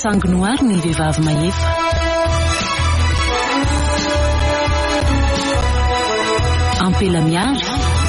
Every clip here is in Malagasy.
Sangnoary ny vehivavy mahefa. Ampela miary.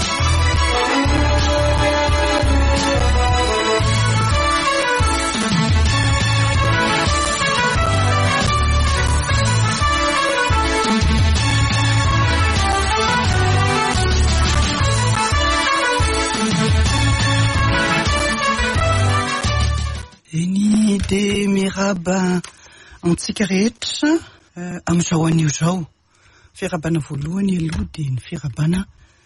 Eny de miraba antsika rehetra amin'izao anio zao. Fiarabana voalohany aloha dia ny fiarabana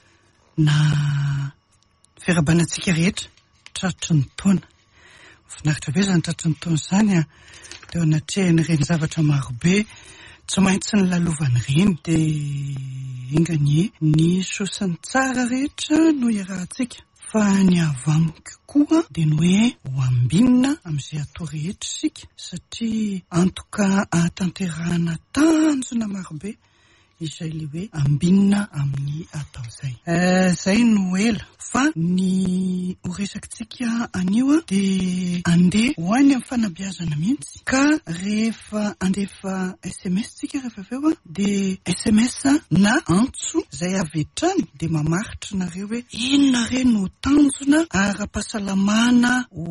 fiarabanantsika rehetra tratry ny taona. Finaritra be zany tratry ny taona zany dia anatrehany ireny zavatra marobe tsy maintsy ny lalovany ireny dia ingany ny sosany tsara rehetra no iarahantsika. Fa ny avy amiko koa dia ny hoe ho ambinina amin'izay atao rehetra isika satria antoka ahatanterahana tanjona marobe izay le hoe ambinina amin'ny atao izay. Zay no ela fa ny ho resakitsika anio dia andeha ho any amin'ny fanabeazana mihitsy ka rehefa andefa SMS tsika rehefa aveo dia SMS na antso izay avy hatrany dia mamaritra nareo hoe inona re no tanjona ara-pahasalamana ho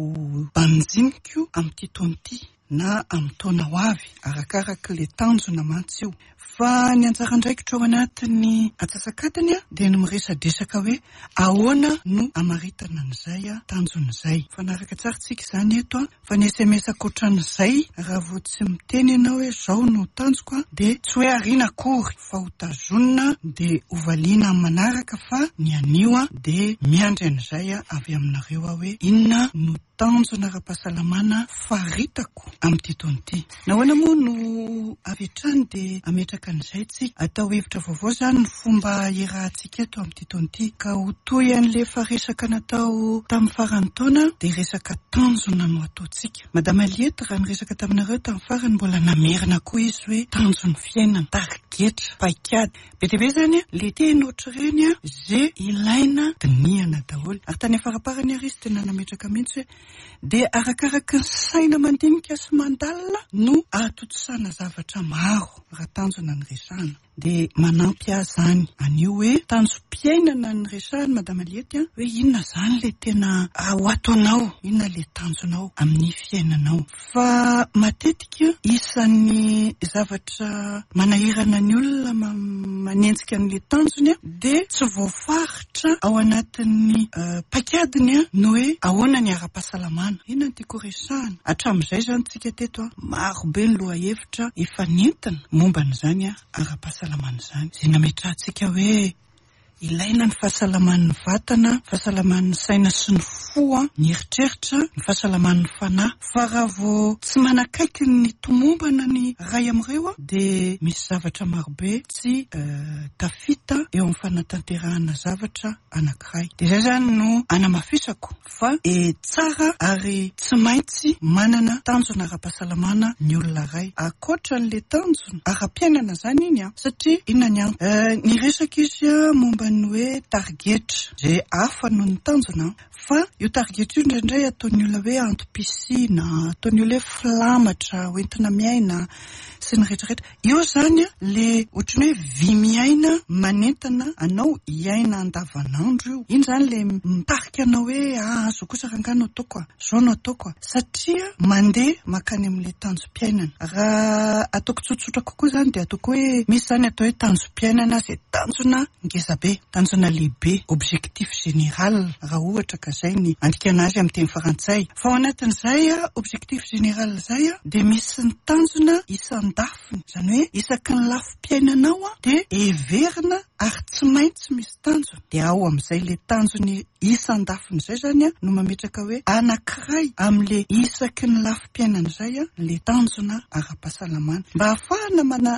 banjiniko amin'ity taona ity na amin'ny taona ho avy arakaraka le tanjona mantsy io. Fa ny anjara ndraikitra ao anatin'ny atsasakadiny dia ny miresadresaka hoe ahoana no amaritana an'izay tanjona izay. Fanaraka tsara tsika izany eto fa ny SMS akoatran'izay raha vao tsy miteny ianao hoe zao no tanjoko dia tsy hoe ariana akory fa ho tazonina dia hovaliana amin'ny manaraka fa ny anio dia miandry an'izay avy aminareo hoe inona no tanjona ara-pahasalamana faritako amin'ity taona ity. Nahoana moa no avy hatrany dia ametraka an'izay tsika atao hevitra vaovao zany ny fomba iarahantsika eto amin'ity taona ity ka ho toy an'le faresaka natao tamin'ny farany taona dia resaka tanjona no ataontsika. Madama Liety raha niresaka taminareo tamin'ny farany mbola namerina koa izy hoe tanjon'ny fiainana, tarigetra, paikady be dia be zany le teny ohatr'ireny izay ilaina dinihana daholo. Ary tany afaraparany ary izy tena nametraka mihitsy hoe dia arakaraka ny saina mandinika sy mandalina no ahatotosana zavatra maro raha tanjona ny resahana. Dia manampy zany anio hoe tanjom-piainana ny resahana Madama Liety hoe inona zany le tena ho ataonao, inona le tanjonao amin'ny fiainanao. Fa matetika isan'ny zavatra manahirana ny olona manenjika an'le tanjony dia tsy voafaritra ao anatin'ny paikadiny no hoe ahoana ny ara-pahasalamana, inona ny tiako resahana. Hatramin'izay zany tsika teto maro be ny loha hevitra efa nentina momba n'izany ara-pahasalamana izany. Izay nametrahantsika hoe ilaina ny fahasalaman'ny vatana, fahasalaman'ny saina sy ny fo, ny eritreritra, ny fahasalaman'ny fanahy. Fa raha vao tsy manakaiky ny tomombana ny ray amin'ireo dia misy zavatra marobe tsy tafita eo amin'ny fanatanterahana zavatra anankiray. Dia izay zany no anamafisako fa tsara ary tsy maintsy manana tanjona ara-pahasalamana ny olona ray akoatra n'le tanjona ara-piainana zany iny satria inona ny resaka izy momba ny hoe targetra zay hafa noho ny tanjona fa io targetra io indraindray ataon'ny olona hoe antom-pisina, ataon'ny olona hoe filamatra hoentina miaina sy ny rehetrarehetra. Io zany le ohatrany hoe vy miaina manentana anao hiaina andavanandro io. Iny zany le mitarika anao hoe azo kosa rangano ataoko zao no ataoko satria mandeha makany amin'le tanjom-piainana. Raha ataoko tsotsotra kokoa zany dia ataoko hoe misy zany atao hoe tanjom-piainana zay tanjona ngezabe, tanjona lehibe, objectif général raha ohatra ka zay ny andikana azy amin'ny teny farantsay. Fa ao anatin'izay objectif général zay dia misy ny tanjona isan-dafiny, zany hoe isaky ny lafim-piainanao dia heverina ary tsy maintsy misy tanjona. Dia ao amin'izay le tanjony isan-dafiny zay zany no mametraka hoe anankiray amin'le isaky ny lafim-piainana zay le tanjona ara-pahasalamana mba ahafahana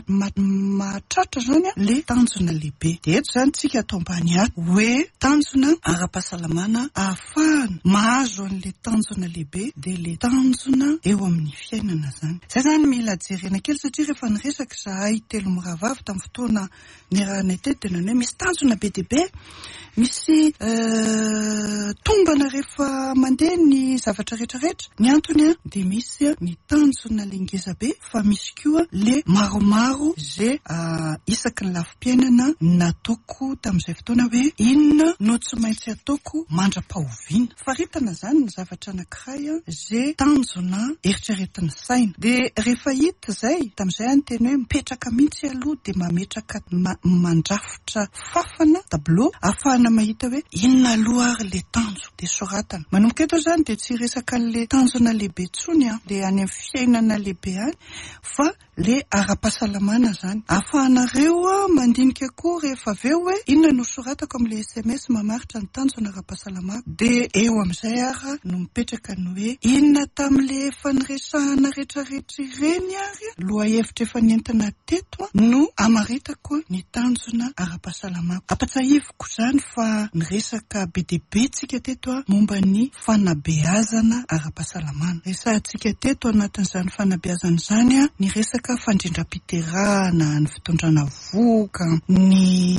mahatratra zany le tanjona lehibe. Dia eto zany tsika atao ambany ato hoe tanjona ara-pahasalamana ahafahana mahazo an'le tanjona lehibe dia le tanjona eo amin'ny fiainana zany. Zay zany mila jerena kely satria rehefa niresaka zahay telo miravavy tamin'ny fotoana niarahanay teto dia hoe misy tanjona be dia be, misy tombana rehefa mandeha ny zavatra rehetrarehetra. Ny antony dia misy ny tanjona le ngeza be, fa misy koa le maromaro zay isaky ny lafim-piainana nataoko tamin'izay fotoana hoe inona no tsy maintsy ataoko mandra-pahoviana. Faritana zany ny zavatra anankiray zay tanjona eritreretin'ny saina. De rehefa hita zay tamin'izay any teny hoe mipetraka mihitsy aloha de mametraka mandrafitra fafana tableau ahafahana mahita hoe inona aloha ary le tanjo de soratana. Manomboka eto zany de tsy resaka le tanjona lehibe tsony le any amin'ny fiainana lehibe any, fa le ara-pahasalamana zany. Ahafahanareo mandinika koa rehefa aveo hoe inona no soratako amin'le SMS mamaritra ny tanjona ara-pahasalamana, de eo amin'izay ara no mipetraka ny hoe inona tamin'le faniresahana rehetrarehetra ireny ary lohahevitra efa nentina teto no amaritako ny tanjona ara-pahasalamana. Ampatsahiviko zany fa ny resaka be dia be tsika teto momba ny fanabeazana ara-pahasalamana. Resahantsika teto anatin'izany fanabeazana izany ny resaka fandrindram-piterahana, ny fitondrana voka, ny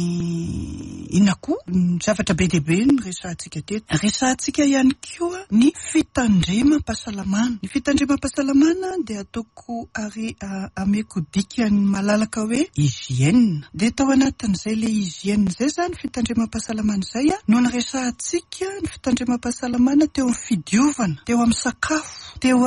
ina koa ny zavatra be dia be ny resahantsika teto. Resahantsika ihany koa ny fitandremam-pahasalamana. Ny fitandremam-pahasalamana dia ataoko ary ameko dikany malalaka hoe hygiène. De tao anatin'izay le hygiène zay zany fitandremam-pahasalamana zay no ny resahantsika ny fitandremam-pahasalamana teo amin'ny fidiovana, teo amin'ny sakafo, teo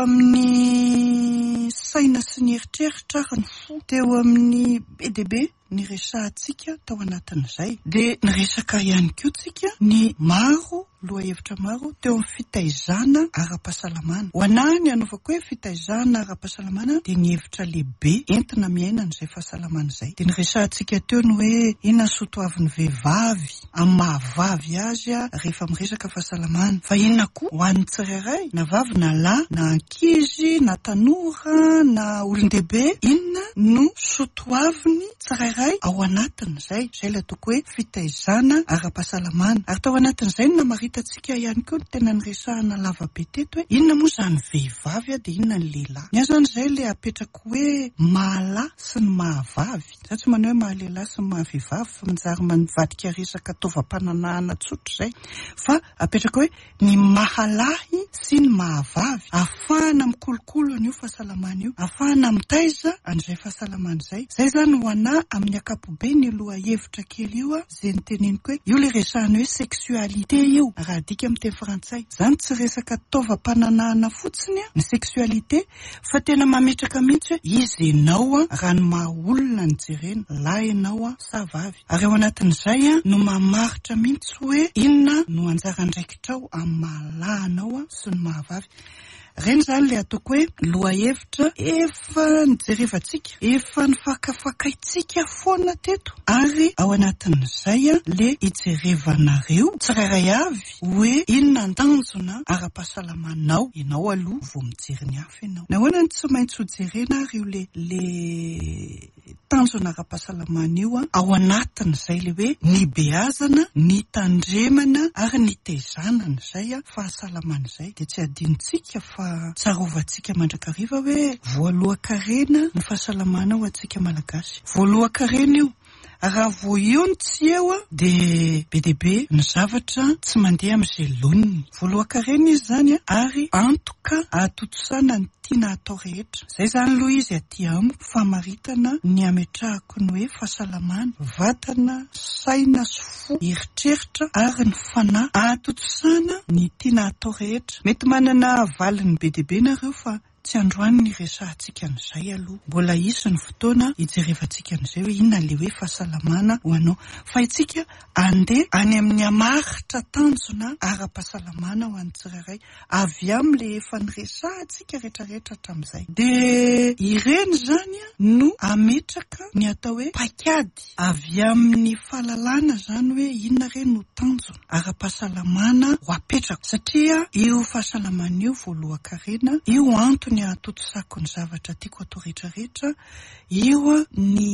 amin'ny saina sy ny eritreritra ary ny fo, teo amin'ny be dia be ny resahantsika tao anatin'izay. De ny resaka ihany koa tsika ny maro lohahevitra maro teo amin'ny fitaizana ara-pahasalamana. Ho anahy ny anaovako hoe fitaizana ara-pahasalamana dia ny hevitra lehibe entina miaina n'izay fahasalamana izay. De ny resahantsika teo ny hoe inona soatoavin'ny vehivavy amin'ny mahavavy azy rehefa miresaka fahasalamana, fa inona koa ho an'ny tsirairay na vavy na lahy na ankizy na tanora na olon-dehibe, inona no soatoaviny tsirairay ao anatin'izay. Izay le ataoko hoe fitaizana ara-pahasalamana. Ary tao anatin'izay no namaritantsika ihany koa ny tena niresahana lavabe teto hoe inona moa zany vehivavy dia inona ny lehilahy. Ny azan'izay le apetrako hoe mahalahy sy ny mahavavy. Za tsy manao hoe mahalehilahy sy ny mahavehivavy fa manjary manivadika resaka taovam-pananahana tsotra izay, fa apetrako hoe ny mahalahy sy ny mahavavy. Ahafahana mikolokolo an'io fahasalamana io, ahafahana mitaiza an'izay fahasalamana izay. Zay zany ho anahy amin'ny akapobe ny lohahevitra kely io zay niteneniko hoe io le resahana hoe sexualité io raha adika amin'ny teny frantsay. Zany tsy resaka taovam-pananahana fotsiny ny sexualité, fa tena mametraka mihitsy hoe izy ianao raha ny maha olona ny jerena, lahy ianao sa vavy. Ary ao anatin'izay no mamaritra mihitsy hoe inona no anjara andraikitrao amin'ny mahalahy anao sy ny mahavavy. Reny zany le ataoko hoe lohahevitra efa nijerevantsika, efa nifakafakaitsika foana teto, ary ao anatin'izay le hijerevanareo tsirairay avy hoe inona ny tanjona ara-pahasalamanao ianao aloha vao mijery ny hafa ianao. Nahoana ny tsy maintsy ho jerena ary io le tanjona ara-pahasalamana io ao anatin'izay le hoe ny beazana, ny tandremana ary ny teizanana izay fahasalamana izay. De tsy adinitsika fa tsarovantsika mandrakariva hoe voalohan-karena ny fahasalamana ho antsika malagasy. Voalohan-karena io raha vo io ny tsy eo de be dia be ny zavatra tsy mandeha amin'izay loniny. Voalohan-karena izy zany ary antoka atotosana ny tiana atao rehetra. Zay zany aloha izy aty amiko famaritana ny ametrahako ny hoe fahasalamana, vatana, saina sy fo, eritreritra ary ny fanahy atotosana ny tiana atao rehetra. Mety manana valiny be dia be nareo fa tsy androany ny resahantsika an'izay aloha. Mbola isy ny fotoana hijerevantsika an'izay hoe inona le hoe fahasalamana ho anao. Fa itsika andeha any amin'ny amaritra tanjona ara-pahasalamana ho an'ny tsirairay avy amin'le efa niresahantsika rehetrarehetra hatramin'izay. De ireny zany no ametraka ny atao hoe paikady avy amin'ny fahalalana zany hoe inona reny no tanjona ara-pahasalamana ho apetraka. Satria io fahasalamana io voalohan-karena, io antony ny atotosako ny zavatra tiako atao rehetrarehetra, io ny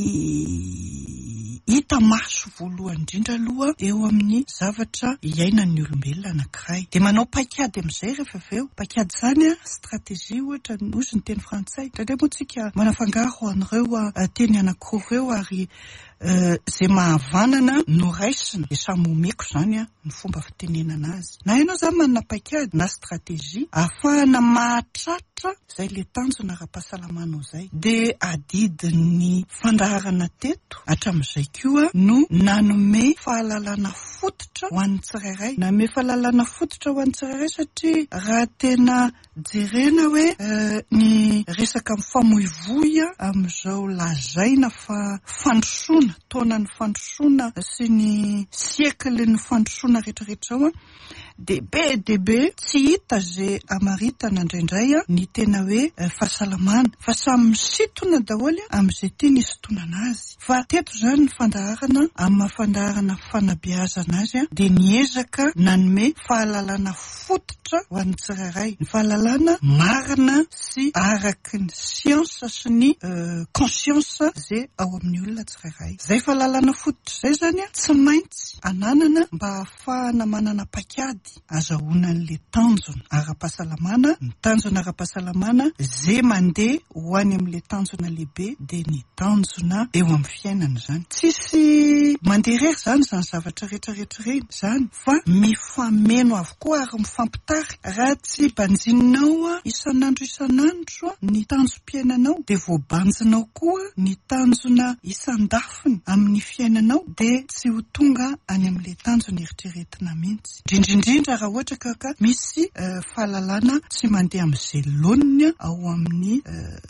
hita maso voalohany indrindra aloha eo amin'ny zavatra iainan'ny olombelona anankiray. De manao paikady amin'izay rehefa aveo. Paikady zany stratégie ohatra ozy ny teny frantsay. Indrindray moa tsika manafangaro an'ireo teny anankiroa ireo ary zay mahavanana no raisina de samy omeko zany a ny fomba fitenenana azy. Na ianao zany manana paikady na stratégie ahafahana mahatratra zay le tanjona ara-pahasalamanao zay, de adidin'ny fandaharana teto hatramin'izay koa no nanome fahalalana fototra ho an'ny tsirairay, nanome fahalalana fototra ho an'ny tsirairay satria raha tena jerena hoe ny resaka mifamoivoy amin'izao lazaina fa fandrosoana, taona ny fandrosoana sy ny siècle ny fandrosoana rehetrarehetra ao de be tsy hita zay amaritana indraindray ny tena hoe fahasalamana, fa samy misitona daholo amin'izay tiany isitonana azy. Fa teto zany ny fandaharana amin'ny mahafandaharana fanabeazana azy de niezaka nanome fahalalana fototra ho an'ny tsirairay, ny fahalalana marina sy araky ny siansa sy ny conscience zay ao amin'ny olona tsirairay. Zay fahalalana fototra zay zany tsy maintsy ananana mba ahafahana manana paikady azahoana an'le tanjona ara-pahasalamana. Ny tanjona ara-pahasalamana zay mandeha ho any amin'le tanjona lehibe de ny tanjona eo amin'ny fiainana zany. Tsisy mandeha rery zany zavatra rehetrarehetra reny zany, fa mifameno avokoa ary mifampitarika. Raha tsy banjininao isan'andro ny tanjom-piainanao de voabanjinao koa ny tanjona isan-dafiny amin'ny fiainanao de tsy ho tonga any amin'le tanjona eritreretina mihitsy. Indrindrindra raha ohatra ka misy fahalalana tsy mandeha amin'izay loniny ao amin'ny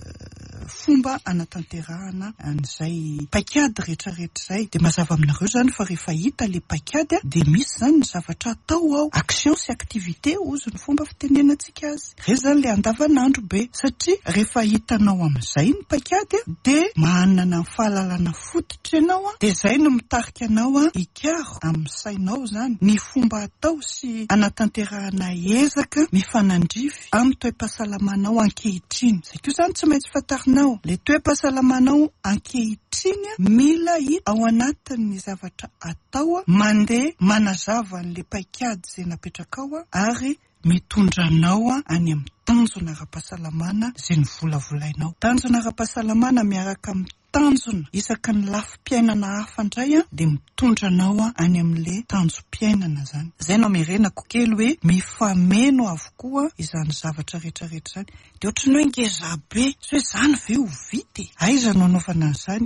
fomba anatanterahana an'izay paikady rehetrarehetra zay. De mazava aminareo zany fa rehefa hita le paikady de misy zany ny zavatra atao ao, action sy activité ozy ny fomba fitenenantsika azy. Re zany le andavanandro be, satria rehefa hitanao amin'izay ny paikady de manana fahalalana fototra ianao de zay no mitarika anao ikaro amin'ny sainao zany ny fomba atao sy anatanterahana ezaka mifanandrify amin'ny toe-pahasalamanao ankehitriny. Zay koa zany tsy maintsy fatarinao le toe-pahasalamanao ankehitriny mila hita ao anatin'ny zavatra atao mandeha manazava an'le paikady zay napetraka ao ary mitondra anao any amin'ny tanjona ara-pahasalamana zay ny volavolainao. Tanjona ara-pahasalamana miaraka amin'ny tanjona isaky ny lafim-piainana hafa indray de mitondra anao any amin'le tanjom-piainana zany. Zay no merenako kely hoe mifameno avokoa izany zavatra rehetrarehetra zany. De ohatrany hoe ngeza be, tsy hoe zany ve ho vity? Aiza no anaovana an'izany?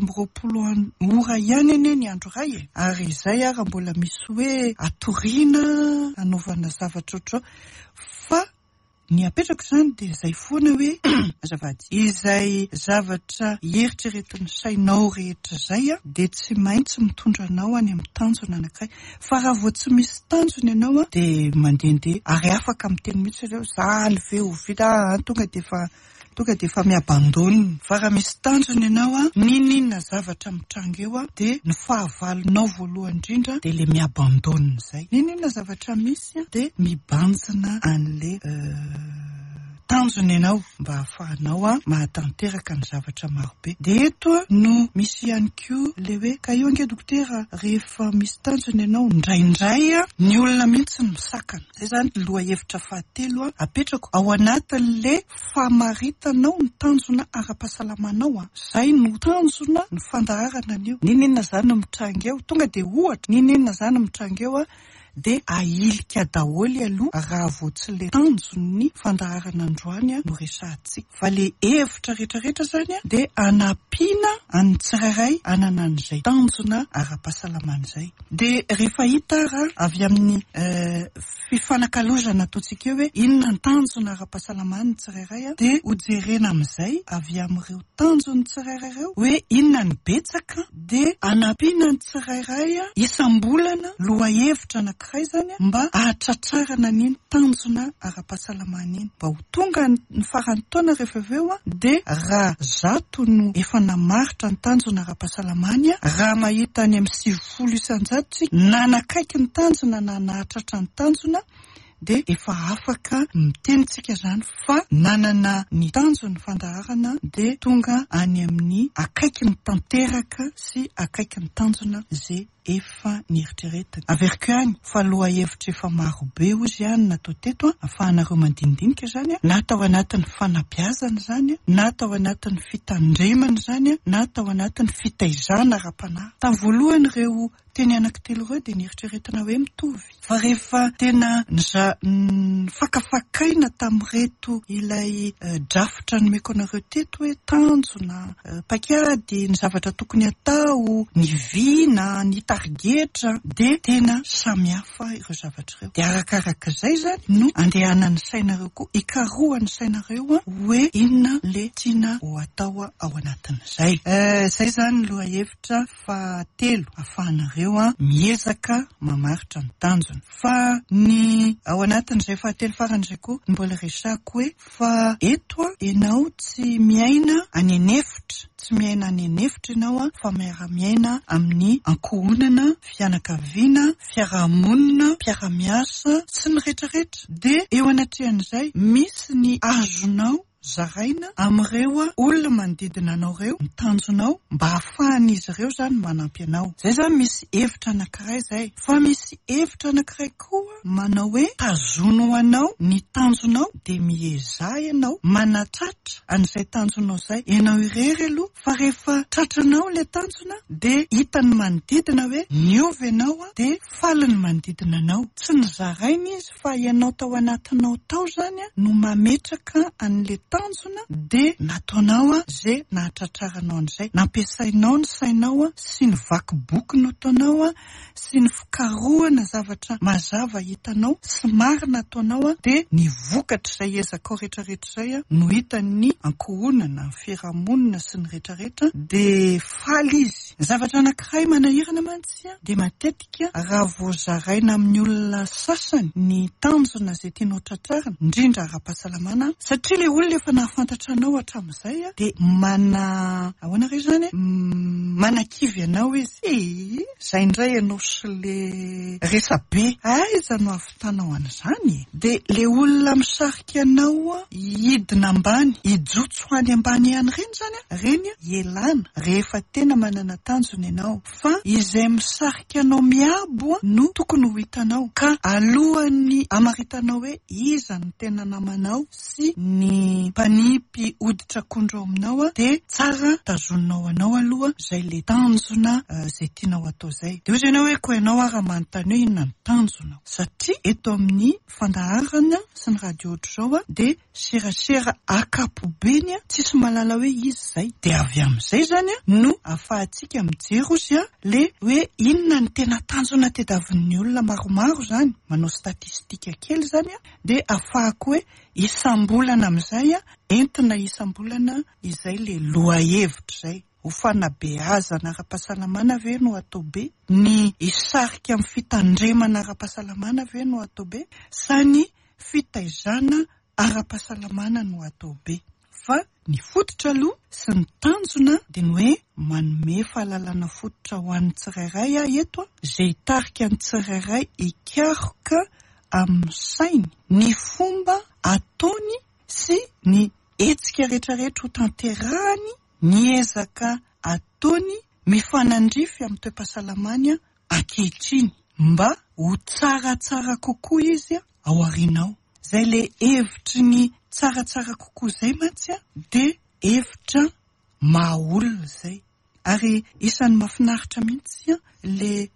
420 ora ihany ane ny andro ray ary izay raha mbola misy hoe atoriana anaovana zavatra ohatrao. Fa ny apetrako zany de zay foana hoe azavady izay zavatra eritreretin'ny sainao rehetra zay de tsy maintsy mitondra anao any amin'ny tanjona anankiray. Fa raha vao tsy misy tanjona ianao de mandehandeha ary afaka miteny mihitsy ireo zany ve ho vita tonga de fa miabandonina. Fa raha misy tanjona ianao ninona zavatra mitranga eo de ny fahavalonao voalohany indrindra de le miabandonina zay. Ninona zavatra misy de mibanjina an'le tanjona ianao mba ahafahanao mahatanteraka ny zavatra marobe. De eto no misy ihany koa le hoe ka io ange dokotera rehefa misy tanjona ianao indraindray ny olona mihitsy ny misakana. Zay zany loha hevitra fahatelo apetrako ao anatin'le famaritanao ny tanjona ara-pahasalamanao. Zay no tanjona ny fandaharana an'io. Ninona zany no mitranga eo? Tonga de ohatra ninona zany mitranga eo de ailika daholy aloha raha vao tsy le tanjony fandaharana androany no resahantsika. Fa le hevitra rehetrarehetra zany de anampiana an'ny tsirairay anana an'izay tanjona ara-pahasalamana zay. De rehefa hita raha avy amin'ny fifanakalozana ataontsika hoe inona ny tanjona ara-pahasalamana ny tsirairay de hojerena amin'izay avy amin'ireo tanjony tsirairay ireo hoe inona ny betsaka de anampiana ny tsirairay isam-bolana loha hevitra anankiray zany mba ahatratrarana n'iny tanjona ara-pahasalamana iny mba ho tonga ny farany taona rehefa aveo de raha zato no efa namaritra ny tanjona ara-pahasalamana raha mahita any amin'ny 90 isan-jato nanakaiky ny tanjona na nahatratra ny tanjona de efa afaka mitenitsika zany fa nanana ny tanjony fandaharana de tonga any amin'ny akaiky ny tanteraka sy akaiky ny tanjona zay efa nieritreretiny. Averiko ihany fa aloha hevitra efa maro be ozy ihany natao teto ahafahanareo mandinidinika zany na atao anatin'ny fanabeazana zany na atao anatin'ny fitandremana zany na atao anatin'ny fitaizana ara-panahy. Tamin'ny voalohany ireo teny anankitelo ireo dia nieritreretina hoe mitovy, fa rehefa tena fakafakaina tamin'ireto ilay drafitra nomeko anareo teto hoe tanjona, pakady, ny zavatra tokony atao, ny vina, ny tarigetra, dia tena samihafa ireo zavatra ireo. Dia arakarak'izay zany no andehanan'ny sainareo koa, ikarohan'ny sainareo hoe inona le tiana ho atao ao anatin'izay. Zay zany loha hevitra fahatelo ahafahanareo miezaka mamaritra ny tanjona. Fa ny ao anatin'izay fahatelo faran'izay koa mbola resako hoe fa eto ianao tsy miaina any anefitra, tsy miaina any anefitra ianao fa miara-miaina amin'ny ankohonana, fianakaviana, fiarahamonina, mpiara-miasa sy ny rehetrarehetra. Dia eo anatrehan'izay misy ny azonao zaraina amin'ireo olona manodidina anao ireo, ny tanjonao mba hahafahan'izy ireo zany manampy anao. Zay zany misy hevitra anankiray zay. Fa misy hevitra anankiray koa manao hoe tazono anao ny tanjonao dia miezah ianao manatratra an'izay tanjonao zay ianao irery aloha, fa rehefa tratranao le tanjona dia hitany manodidina hoe niova ianao dia faliny manodidina anao. Tsy nizaraina izy fa ianao tao anatinao tao zany no mametraka an'le tanjona dia nataonao zay nahatratraranao an'izay, nampiasainao ny sainao sy ny vakiboky nataonao sy ny fikarohana zavatra mazava hitanao sy marina ataonao dia ny vokatra izay ezakao rehetrarehetra izay no hitan'ny ankohonana, fiarahamonina sy ny rehetrarehetra dia faly izy. Zavatra anankiray manahirana mantsy dia matetika raha voazaraina amin'ny olona sasany ny tanjona izay tianao tratrarina, indrindra ara-pahasalamana, satria le olona efa nahafantatra anao hatramin'izay dia ahoana re zany manakivy anao izy. Zay indray ianao sy le resabe aiza no ahavitanao an'izany. Dia le olona misarika anao hidina ambany, hijotso any ambany ihany reny zany reny ielana rehefa tena manana tanjona ianao, fa izay misarika anao miabo no tokony ho hitanao, ka alohan'ny amaritanao hoe iza ny tena namanao sy ny mpanipy hoditra akondro aminao dia tsara tazonao anao aloha zay le tanjona zay tianao atao zay. Dia ozy ianao hoe koa ianao raha manontany hoe inona ny tanjonao, satria eto amin'ny fandaharana sy ny radio ohatr'izao dia serasera akapobeny tsisy malala hoe izy zay. Dia avy amin'izay zany no ahafahantsika mijery ozy le hoe inona ny tena tanjona tediavin'ny olona maromaro zany, manao statistika kely zany dia ahafahako hoe isambolana amin'izay entina isambolana izay le loha hevitra zay. Ho fanabeazana ara-pahasalamana ve no atao be, ny isarika amin'ny fitandremana ara-pahasalamana ve no atao be, sa ny fitaizana ara-pahasalamana no atao be. Fa ny fototra aloha sy ny tanjona dia ny hoe manome fahalalana fototra ho an'ny tsirairay eto izay hitarika ny tsirairay hikaroka amin'ny sainy ny fomba ataony sy ny hetsika rehetrarehetra ho tanterahany, ny ezaka ataony mifanandrify amin'ny toe-pahasalamany ankehitriny mba ho tsaratsara kokoa izy ao aorianao. Zay le hevitry ny tsaratsara kokoa zay mantsy dia hevitra mahaolona zay. Ary isan'ny mahafinaritra mihitsy le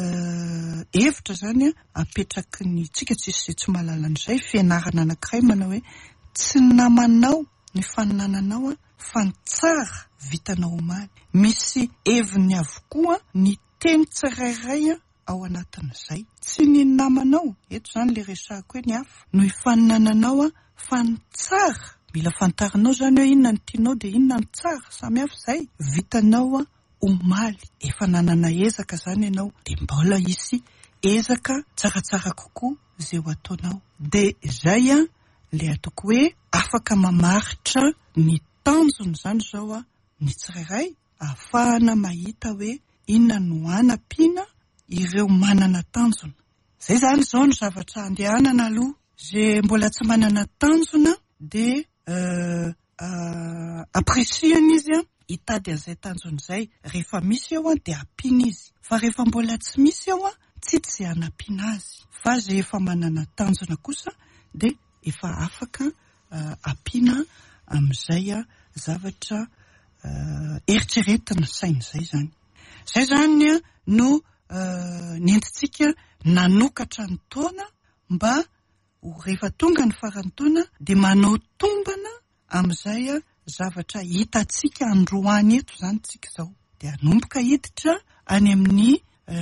hevitra zany apetraky ny tsika tsisy izay tsy mahalala an'izay fianarana anankiray manao hoe tsy namanao ny faninananao fa ny tsara vitanao omaly. Misy heviny avokoa ny teny tsirairay ao anatin'izay. Tsy ny namanao, eto zany le resako hoe ny hafa, no hifaninananao fa ny tsara. Mila fantarinao zany hoe inona ny tianao dia inona ny tsara, samy hafa izay vitanao omaly. Efa nanana ezaka zany ianao dia mbola hisy ezaka tsaratsara kokoa izay ho ataonao. Dia izay le ataoko hoe afaka mamaritra ny tanjony zany zao ny tsirairay, ahafahana mahita hoe inona no anampiana ireo manana tanjona. Zay zany zao ny zavatra andehanana aloha. Zay mbola tsy manana tanjona dia apresiana izy hitady an'izay tanjon'izay. Rehefa misy eo dia ampiana izy, fa rehefa mbola tsy misy eo tsy izay hanampiana azy, fa zay efa manana tanjona kosa dia efa afaka ampiana amin'izay zavatra eritreretina saina izay zany. Izay zany no nentintsika nanokatra ny taona mba rehefa tonga ny farany taona dia manao tombana amin'izay zavatra hitantsika androany eto zany tsika izao. Dia anomboka hiditra any amin'ny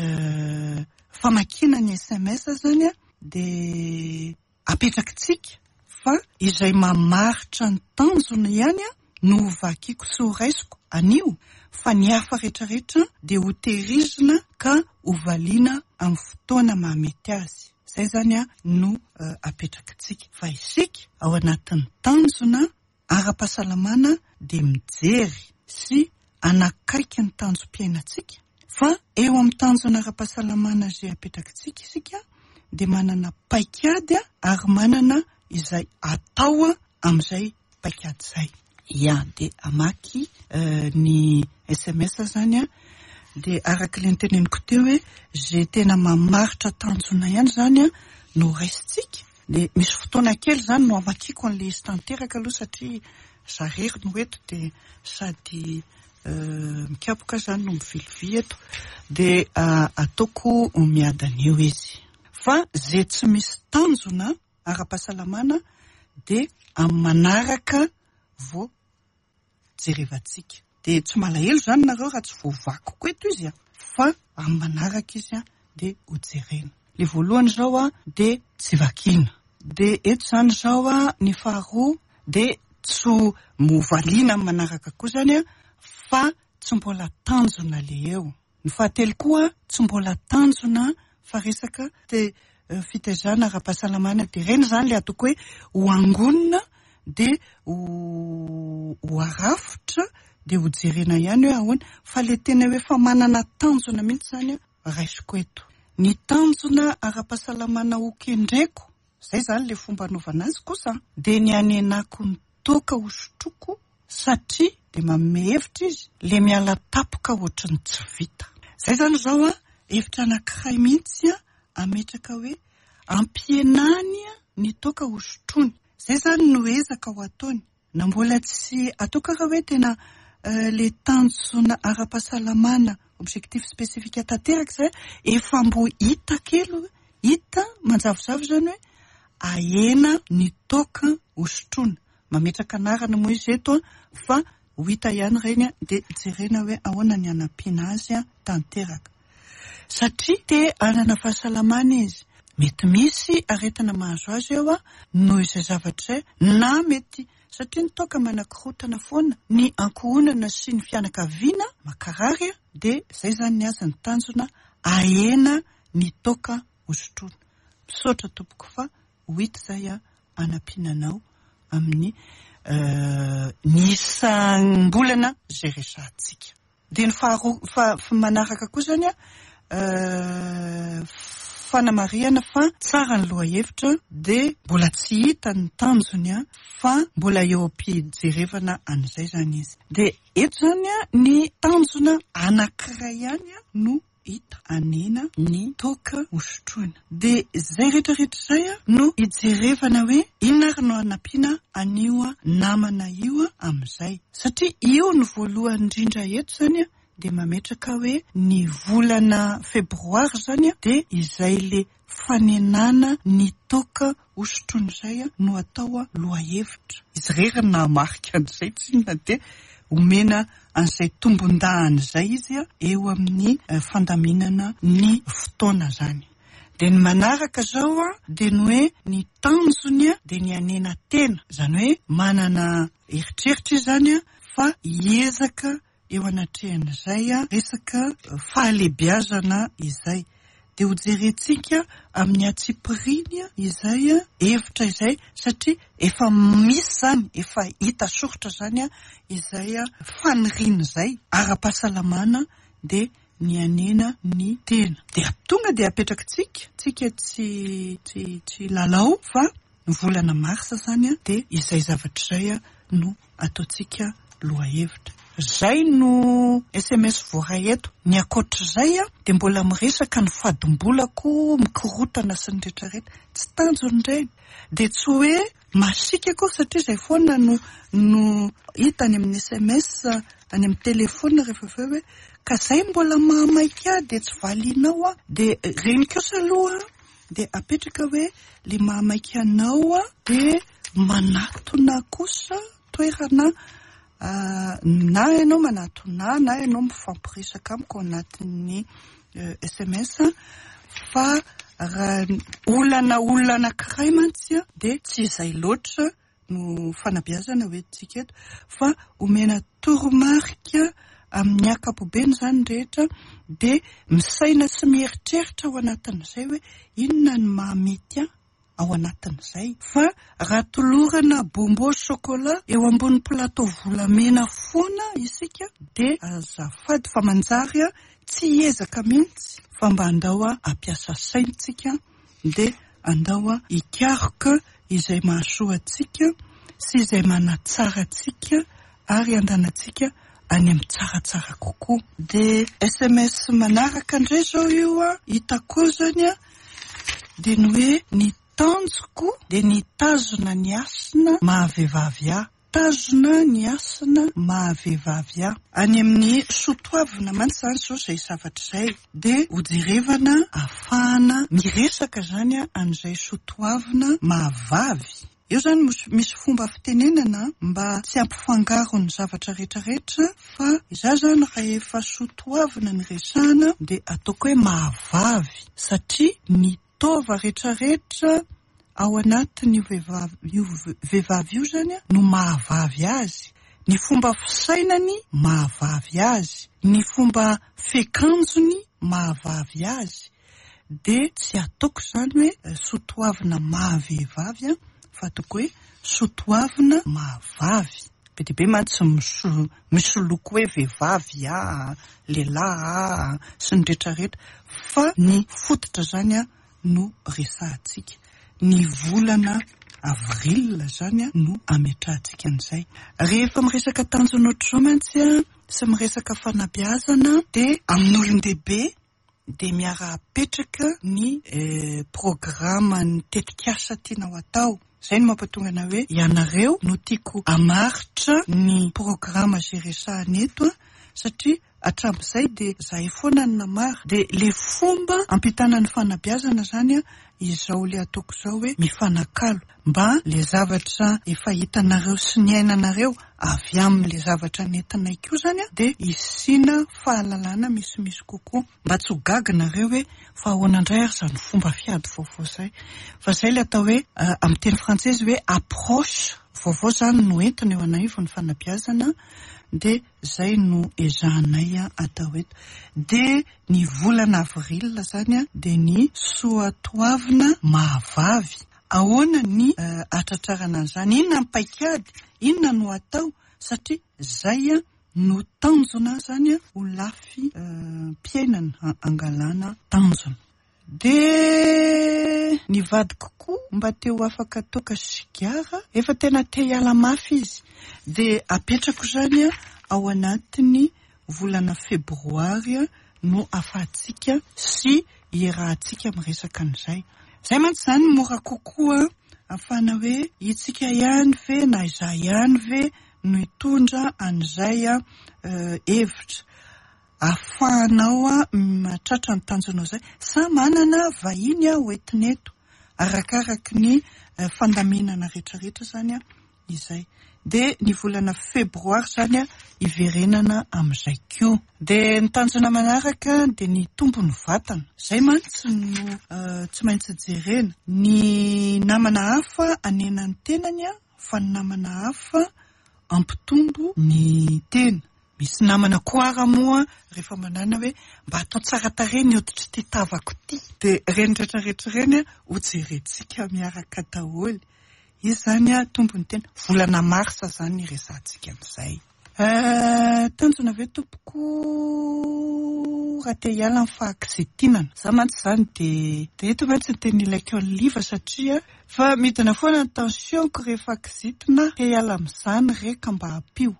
famakiana ny SMS zany dia apetrakitsika fa izay mamaritra ny tanjona ihany no vakiako sy horaisiko anio, fa ny hafa rehetrarehetra dia ho tehirizina ka hovaliana amin'ny fotoana mahamety azy. Izay zany no apetrakitsika fa isika ao anatin'ny tanjona ara-pahasalamana dia mijery sy anakaiky ny tanjom-piainantsika, fa eo amin'ny tanjona ara-pahasalamana izay apetrakitsika isika dia manana paikady ary manana izay atao amin'izay paikady izay. Dia amaky ny SMS zany dia araka ilay teneniko teo hoe zay tena mamaritra tanjona ihany zany no raisitsika. Dia misy fotoana kely zany no amakiko an'ilay izy tanteraka aloha satria zarery no eto dia sady mikapoka zany no mivilivy eto dia ataoko miadaneo izy. Fa zay tsy misy tanjona ara-pahasalamana dia amin'ny manaraka vao jerevantsika. Dia tsy malahelo zany nareo raha tsy voavakiko eto izy fa amin'ny manaraka izy dia ho jerena. Le voalohany zao dia tsy vakiana. Dia eto zany zao ny faharoa dia tsy movaliana amin'ny manaraka koa zany fa tsy mbola tanjona le eo. Ny fahatelo koa tsy mbola tanjona fa resaka dia fitaizana ara-pahasalamana dia reny zany le ataoko hoe ho angonina dia ho arafitra dia ho jerena ihany hoe ahoana, fa le tena hoe fa manana tanjona mihitsy zany raisiko eto. Ny tanjona ara-pahasalamana hokendraiko, izay zany le fomba anaovana azy kosa, dia ny anenako ny toka hosotroko satria dia manome hevitra izy le miala tapoka ohatry ny tsy vita. Izay zany zao hevitra anankiray mihitsy ametraka hoe ampienany ny toka hosotrony. Izay zany no ezaka ho ataony na mbola tsy atao karaha hoe tena le tanjona ara-pahasalamana objectif spesifika tanteraka izay efa mbo hita kely, hita manjavozavo zany hoe ahena ny toka hosotrona. Mametraka anarana moa izy eto fa ho hita ihany reny dia jerena hoe ahoana ny anampiana azy tanteraka. Satria te anana fahasalamana izy. Mety misy aretina mahazo azy eo noho izay zavatra na mety satria ny toka manakorotana foana ny ankohonana sy ny fianakaviana makarary dia izay zany ny azy ny tanjona ahena ny toka hosotrona. Misaotra tompoko fa ho hita izay anampiananao amin'ny ny isam-bolana izay resahantsika. Dia ny manaraka koa zany fanamariana fa tsara ny loha hevitra dia mbola tsy hita ny tanjony fa mbola eo am-pijerevana an'izay zany izy. Dia eto zany ny tanjona anankiray ihany no hita anena ny toka hosotroina. Dia izay rehetrarehetra izay no hijerevana hoe inona ary no anampiana anio namana io amin'izay. Satria io ny voalohany indrindra eto zany dia mametraka hoe ny volana febroary zany dia izay le fanenana ny toka hosotrony izay no atao loha hevitra. Izy rery na marika an'izay tsinona dia omena an'izay tombon-dahana izay izy eo amin'ny fandaminana ny fotoana zany. Dia ny manaraka zao dia ny hoe ny tanjony dia ny anena tena, zany hoe manana eritreritra zany fa hiezaka eo anatrehan'izay resaka fahalebiazana izay. Dia ho jerentsika amin'ny atsipiriny izay hevitra izay satria efa misy zany, efa hita soritra zany izay faniriana izay ara-pahasalamana dia ny anena ny tena. Dia tonga dia apetrakitsika, tsika tsy lalao fa ny volana marsa zany dia izay zavatra izay no ataotsika loha hevitra Zay no SMS voaray eto. Ny akoatr'izay dia mbola miresaka ny fadimbolako mikorotana sy ny rehetrarehetra. Tsy tanjony ireny. Dia tsy hoe masika koa satria izay foana no hita any amin'ny SMS any amin'ny telefona rehefa avy eo hoe ka zay mbola mahamaika dia tsy valianao dia reny kosa aloha dia apetraka hoe le mahamaika anao dia manatona kosa toerana na ianao manatona na ianao mifampiresaka amiko anatin'ny SMS fa raha olana anankiray mantsy dia tsy izay loatra no fanabeazana hoe tsika eto fa omena toromarika amin'ny akapobeny zany rehetra dia misaina sy mieritreritra ao anatin'izay hoe inona ny mahamety ao anatin'izay fa raha tolorana bonbon chocolat eo ambony plateau volamena foana isika dia azafady fa manjary tsy hiezaka mihitsy fa mba andao ampiasa saintsika dia andao hikaroka izay mahasoa atsika sy izay manatsara atsika ary andanantsika any amin'ny tsaratsara kokoa. Dia SMS manaraka indray zao io hitako zany dia ny hoe ny tanjoko dia ny tazona ny asina mahavehivavy tazona ny asina mahavehivavy any amin'ny sotoavina mantsy zany zao izay zavatra izay dia hojerevana ahafahana miresaka zany an'izay sotoavina mahavavy. Io zany misy fomba fitenenana mba tsy ampifangaro ny zavatra rehetrarehetra fa iza zany raha efa sotoavina ny resana dia ataoko hoe mahavavy satria ny taova rehetrarehetra ao anatin'io vehivavy io zany no mahavavy azy. Ny fomba fisainany mahavavy azy, ny fomba fiakanjony mahavavy azy. Dia tsy ataoko zany hoe sotoavina mahavehivavy fa ataoko hoe sotoavina mahavavy. Be dia be mantsy misy loko hoe vehivavy lehilahy sy ny rehetrarehetra fa ny fototra zany no resahantsika. Ny volana avril zany no ametrahantsika an'izay. Rehefa miresaka tanjona ohatr'izao mantsy sy miresaka fanabeazana dia amin'ny olon-dehibe dia miara-petraka ny programa ny tetikasa tianao atao. Zay no mampatonga hoe ianareo no tiako hamaritra ny programa izay resahana eto satria hatramin'izay dia zahay foana ny namary dia le fomba ampitana ny fanabeazana zany izao le ataoko izao hoe mifanakalo mba le zavatra efa hitanareo sy ny ainanareo avy amin'le zavatra nentinay koa zany dia isina fahalalana misimisy kokoa mba tsy ho gaganareo hoe fa ahoana indray ary zany fomba fiady vaovao zay fa zay le atao hoe amin'ny teny frantsaizy hoe approche vaovao zany no entina eo anaivo ny fanabeazana dia zay no ezahanay atao eto. Dia ny volana avril zany dia ny soatoavina mahavavy. Ahoana ny atratrarana an'izany? Inona ny paikady? Inona no atao? Satria zay no tanjona zany ho lafy mpiainana angalana tanjona. Dia ny vady kokoa mba teo afaka toka sigara efa tena te hiala mafy izy dia apetrako zany ao anatiny volana febroary no afahantsika sy iarahantsika miresaka an'izay. Zay mantsy zany mora kokoa afahana hoe itsika ihany ve na izaho ihany ve no hitondra an'izay hevitra. Afahanao matratra ny tanjonao zay sa manana vahiny hoentineto arakaraka ny fandaminana rehetrarehetra zany izay. Dia ny volana febroary zany iverenana amin'izay koa. Dia ny tanjona manaraka dia ny tombony vatana. Zay mantsy no tsy maintsy jerena. Ny namana hafa anenany tenany fa ny namana hafa ampitombo ny tena. Misy namana koa ara moa rehefa manana hoe mba atao tsara tareny hoditra ty tavako ty. Dia reny rehetrarehetra reny ho jerentsika miaraka daholo. Izy zany tombony tena volana marsa zany resantsika amin'izay. Tanjona ve tompoko raha te hiala amin'ny fahakizitinana. Za mantsy zany dia eto mantsy teny ilaiko ny liva satria fa midina foana ny tensionko rehefa kizitina te hiala amin'izany reka mba hampio.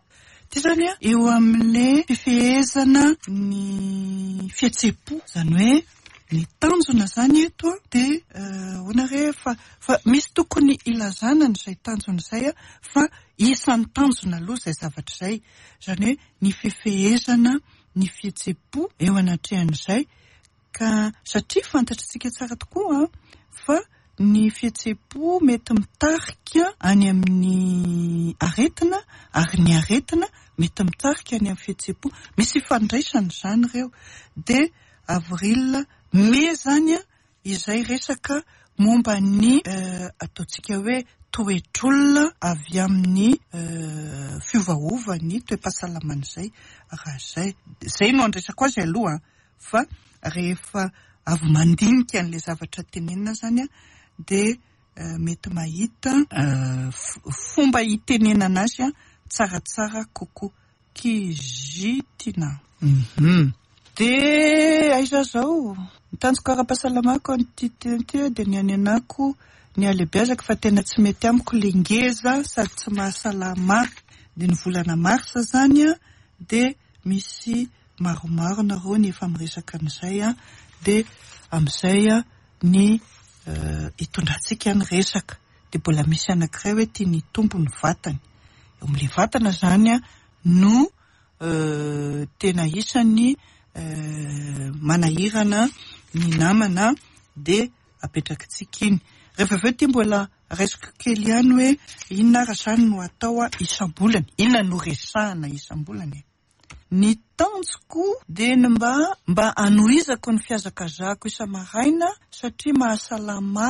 Ty zany eo amin'le fifehezana ny fihetsepo, zany hoe ny tanjona zany eto de hoana rehefa fa misy tokony ilazana n'izay tanjona izay fa isan'ny tanjona aloha izay zavatra izay, zany hoe ny fifehezana ny fihetsepo eo anatrehan'izay ka satria fantatritsika tsara tokoa fa ny fihetsepo mety mitarika any amin'ny aretina ary ny aretina mety mitarika any amin'ny fihetsepo, misy ifandraisana zany ireo de avril me zany izay resaka momba ny ataontsika hoe toetr'olona avy amin'ny fiovaovany toe-pahasalamana izay raha zay no andraisako azy aloha fa rehefa avy mandinika an'ilay zavatra tenenina zany de mety mahita fomba hitenenana azy tsaratsara kokoa kizitina. De aiza zao nitanjoko ara-pahasalamako nyty de ny any anako ny alehibeazaka fa tena tsy mety amiko le ngeza sady tsy mahasalama de ny volana marsa zany de misy maromaro nareo ny efa miresaka an'izay de amin'izay ny hitondratsika ny resaka de mbola misy anankiray hoe tia ny tombo ny vatany, eo amin'le vatana zany no tena isany manahirana ny namana de apetrakitsika iny. Rehefa aveo ty mbola raisiko kely ihany hoe inona raha zany no atao isam-bolana, inona no resahana isam-bolana. Ny tanjoko de mba anohizako ny fiazakazahako isa-maraina satria mahasalama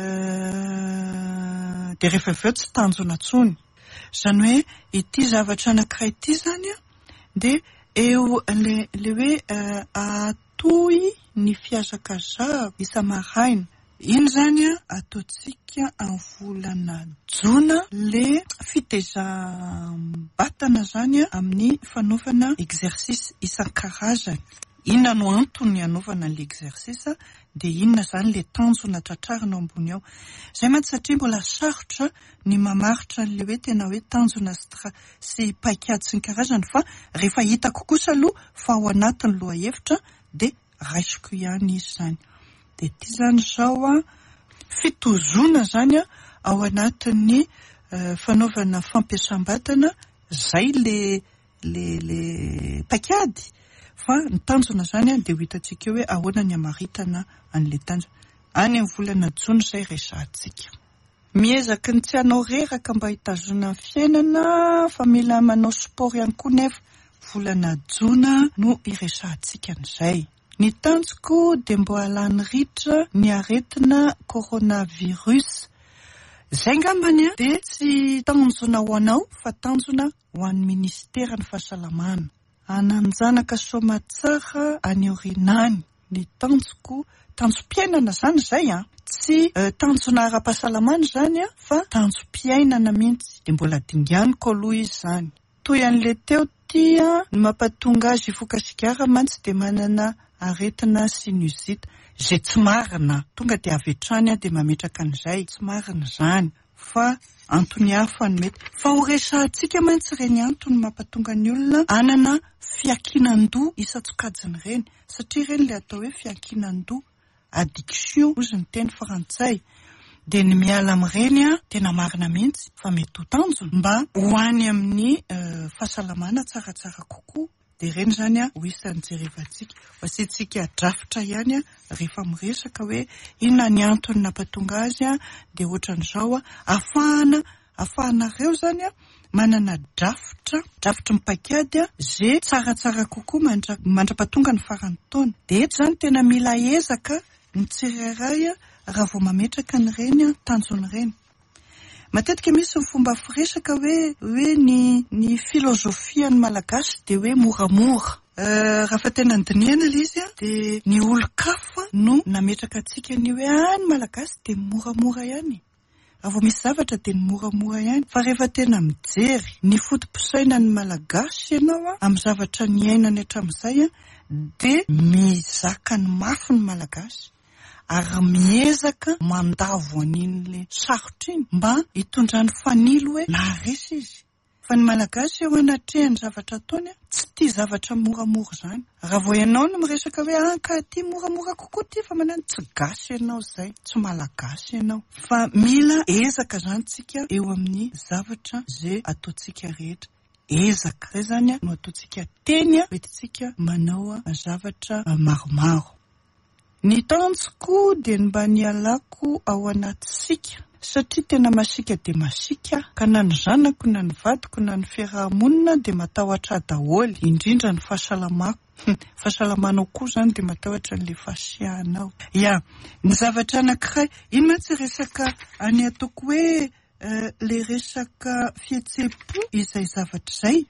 de rehefa aveo tsy tanjona tsony, zany hoe ity zavatra anankiray ity zany de eo le hoe atoy ny fiazakazahako isa-maraina. Iny zany ataontsika amin'ny volana jona le fitezam-batana zany amin'ny fanaovana exercice isan-karazany. Inona no antony anaovana le exercice de inona zany le tanjona tratrarina ambony ao. Zay mantsy satria mbola sarotra ny mamaritra le hoe tena hoe tanjona sy paikady sy ny karazany fa rehefa hitako kosa aloha fa ao anatin'ny lohahevitra de raisiko ihany izy zany. De ty zany zao fitozona zany ao anatin'ny fanaovana fampiasam-batana zay le paikady fa ny tanjona zany de ho hitantsika hoe ahoana ny amaritana an'le tanjona any amin'ny volana jona zay resahantsika. Miezaka ny tsy hanao reraka mba hitazona ny fiainana fa mila manao sport ihany koa nefa volana jona no iresahantsika an'izay. Ny tanjoko de mbo alany ritra ny aretina coronavirus. Zay ngambany de tsy tanjona ho anao fa tanjona ho an'ny ministera ny fahasalamana. Ananjanaka soamatsara any orinany ny tanjoko, tanjom-piainana zany zay tsy tanjona ara-pahasalamana zany fa tanjom-piainana mihitsy de mbola dinganiko aloha izy zany. Toy an'le teo tia ny mampatonga azy ivoaka sigara mantsy de manana aretina sinusite zay tsy marina tonga de avy hatrany de mametraka an'izay tsy marina zany fa antony hafa ny mety fa ho resahantsika mantsy reny antony mampatonga ny olona anana fiankinan-doha isa-tsokajiny reny satria reny le atao hoe fiankinan-doha addiction ozy ny teny frantsay de ny miala amin'ireny tena marina mihitsy fa mety ho tanjona mba ho any amin'ny fahasalamana tsaratsara kokoa. De reny zany ho isan'ny jerevantsika asitsika drafitra ihany rehefa miresaka hoe inona ny antony nampatonga azy de ohatran'izao afahanareo zany manana drafitra mipaikady zay tsaratsara kokoa mandra-patonga ny farany taona. De eto zany tena mila ezaka ny tsirairay raha vao mametraka ny reny tanjony reny. Matetika misy ny fomba firesaka hoe ny filozofia ny malagasy de hoe moramora. Raha fa tena ndiniana le izy de ny olo-kafa no nametraka antsika ny hoe ny malagasy de moramora ihany. Raha vao misy zavatra de ny moramora ihany. Fa rehefa tena mijery ny fotom-pisaina ny malagasy ianao amin'ny zavatra ny ainany hatramin'izay de mizaka ny mafy ny malagasy. Ary miezaka mandavo an'in'le sarotra iny mba hitondrany fanilo hoe naharesy izy. fa ny malagasy eo anatrehany zavatra ataony tsy tia zavatra moramora zany. Raha vao ianao no miresaka hoe ka tia moramora kokoa ty fa manana tsy gasy ianao zay, tsy malagasy ianao. Fa mila ezaka zany tsika eo amin'ny zavatra zay ataotsika rehetra. Ezaka izay zany no ataotsika teny rehetratsika manao zavatra maromaro. Ny tanjoko dia mba nialako ao anatsika satria tena masika dia masika, ka na ny zanako na ny vadiko na ny fiarahamonina dia matahotra daholo, indrindra ny fahasalamako. Fahasalamanao koa zany dia matahotra n'le fasiahanao. Ny zavatra anankiray ino mantsy resaka any ataoko hoe le resaka fihetsepo izay zavatra izay,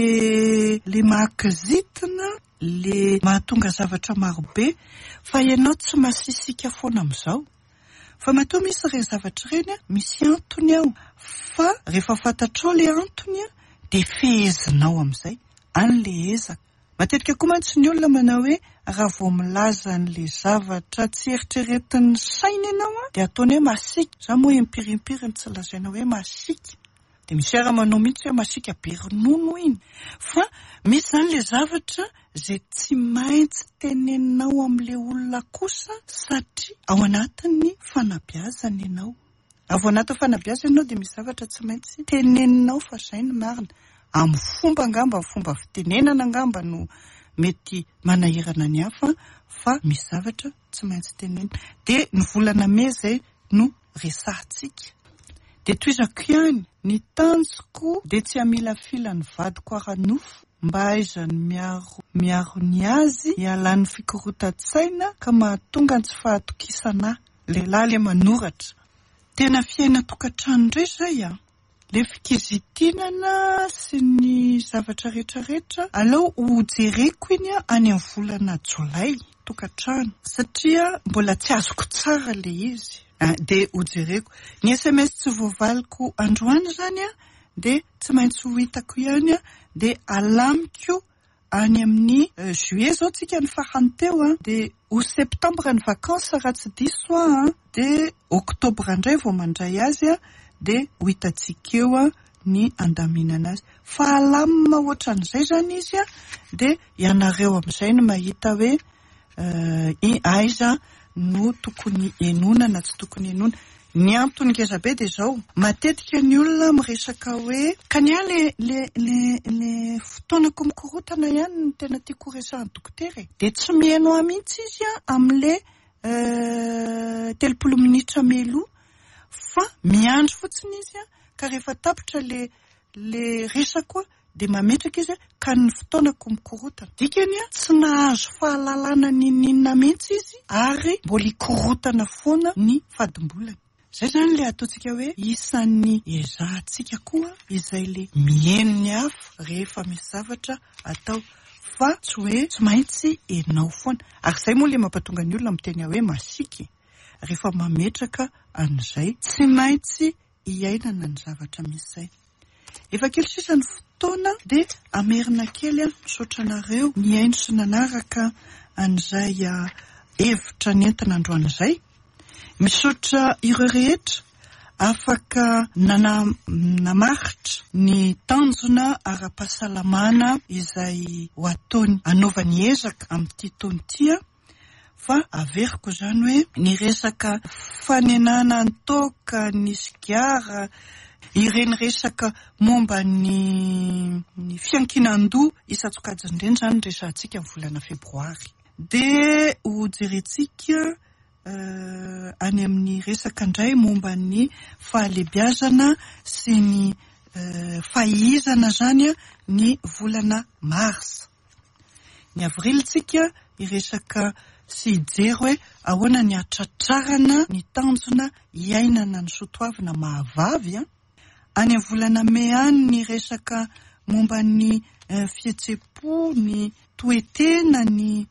le mahakizitina, le mahatonga zavatra marobe, fa ianao tsy masisika foana amin'izao. Fa matoa misy ireny zavatra ireny misy antony ao, fa rehefa fantatrao le antony dia fehezinao amin'izay, an'le ezaka. Matetika koa mantsy ny olona manao hoe raha vao milaza an'le zavatra tsy eritreretin'ny saina ianao dia ataony hoe masika. Za moa impirimpiry tsy lazaina hoe masika. Dia misy manao mihitsy hoe masika be ronono iny. Fa misy zany le zavatra zay tsy maintsy teneninao amin'le olona kosa satria ao anatin'ny fanabeazana ianao. Ao anatin'ny fanabeazana ianao dia misy zavatra tsy maintsy teneninao fa izay ny marina. Amin'ny fomba angamba, fomba fitenenana angamba no mety manahirana ny hafa, fa misy zavatra tsy maintsy tenenina. Dia ny volana May zay no resahantsika. Dia toizako ihany ny tanjoko dia tsy amila fila ny vadiko ara-nofo mba aizany miaro ny azy hialan'ny fikorotan-tsaina ka mahatonga tsy fahatokisana. Lehilahy le manoratra. Tena fiaina tokantrano indray zay le fikizitinana sy ny zavatra rehetrarehetra aleo ho jereko iny any amin'ny volana Jolay tokantrano satria mbola tsy azoko tsara le izy. Dia ho jereko ny SMS tsy voavaliko androany zany dia tsy maintsy ho hitako ihany dia alamiko any amin'ny juillet zao tsika ny farany teo dia ho septambra ny vakansa raha tsy diso dia oktobra indray vao mandray azy dia ho hitantsika eo ny andaminana azy. Fa alamina ohatran'izay zany izy dia ianareo amin'izay no mahita hoe aiza no tokony enona tsy tokony enona. Ny antony ngeza be dia zao, matetika ny olona miresaka hoe kania le fotoanako mikorotana ihany no tena tiako resahan'ny dokotera dia tsy mihaino mihitsy izy amin'le 30 minitra meloa, fa miandry fotsiny izy ka rehefa tapitra le resako dia mametraka izy ka ny fotoanako mikorotana. Dikany tsy nahazo fahalalana ninina mihitsy izy ary mbola ikorotana foana ny fadimbolany. Zay zany le ataontsika hoe isan'ny ezahantsika koa izay le mihaino ny hafa rehefa misy zavatra atao, fa tsy hoe tsy maintsy enao foana. Ary izay moa le mampatonga ny olona miteny hoe masika. Rehefa mametraka an'izay tsy maintsy hiainana ny zavatra misy izay. Efa kely sisa ny fotoana dia amerina kely misaotra anareo niaino sy nanaraka an'izay hevitra ny entina androany izay. Misaotra ireo rehetra afaka namaritra ny tanjona ara-pahasalamana izay ho ataony anaovany ezaka amin'ity taona ity, fa averiko zany hoe ny resaka fanenana ny toka, ny sigara, ireny resaka momba ny fiankinan-doha isan-tsokajiny ireny zany resahantsika amin'ny volana febroary. Dia ho jerentsika any amin'ny resaka indray momba ny fahalebiazana sy ny fahizana zany ny volana mars. Ny avrilitsika iresaka sy hijery hoe ahoana ny atratrarana ny tanjona iainana ny soatoavina mahavavy. Any amin'ny volana May any ny resaka momba ny fihetsepo, ny toetena, ny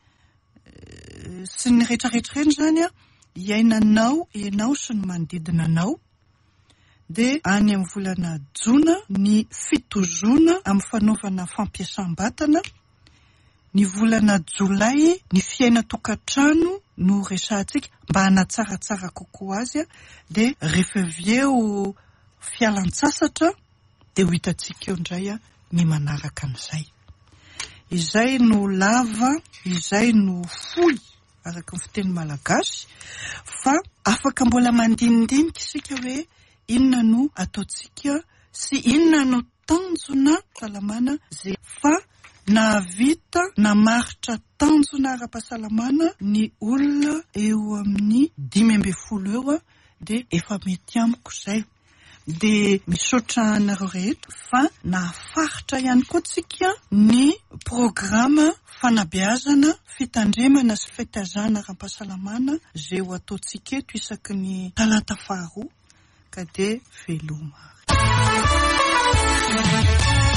sy ny rehetrarehetra ireny zany iainanao enao sy ny manodidina anao. Dia any amin'ny volana Jona ny fitozona amin'ny fanaovana fampiasam-batana. Ny volana Jolay ny fiaina tokantrano no resahantsika mba hanatsaratsara kokoa azy. Dia rehefa avy eo fialan-tsasatra dia ho hitantsika eo indray ny manaraka an'izay. Izay no lava, izay no fohy araka ny fiteny malagasy, fa afaka mbola mandinidinika isika hoe inona no ataontsika sy inona no tanjona fahasalamana zay fa nahavita namaritra tanjona ara-pahasalamana ny olona eo amin'ny 5 eo dia efa mety amiko izay. Dia misaotra anareo rehetra fa nafaritra ihany koa tsika ny programa fanabeazana fitandremana sy fitazana ara-pahasalamana izay ho ataontsika eto isaky ny talata faharoa ka dia veloma.